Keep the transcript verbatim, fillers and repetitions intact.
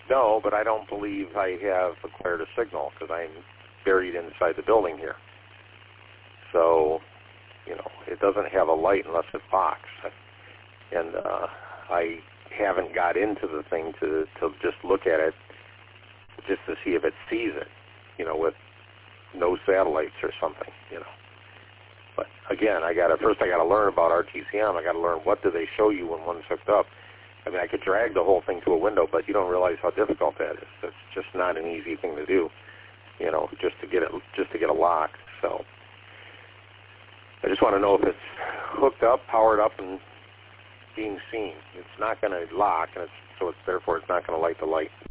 No, but I don't believe I have acquired a signal because I'm buried inside the building here. So, you know, it doesn't have a light unless it's boxed. And uh, I haven't got into the thing to, to just look at it just to see if it sees it, you know, with no satellites or something, you know. But again, I got to first I got to learn about R T C M. I got to learn what do they show you when one's hooked up. I mean, I could drag the whole thing to a window, but you don't realize how difficult that is. It's just not an easy thing to do, you know, just to get it, just to get a lock. So I just want to know if it's hooked up, powered up, and being seen. It's not going to lock, and it's, so it's therefore it's not going to light the light.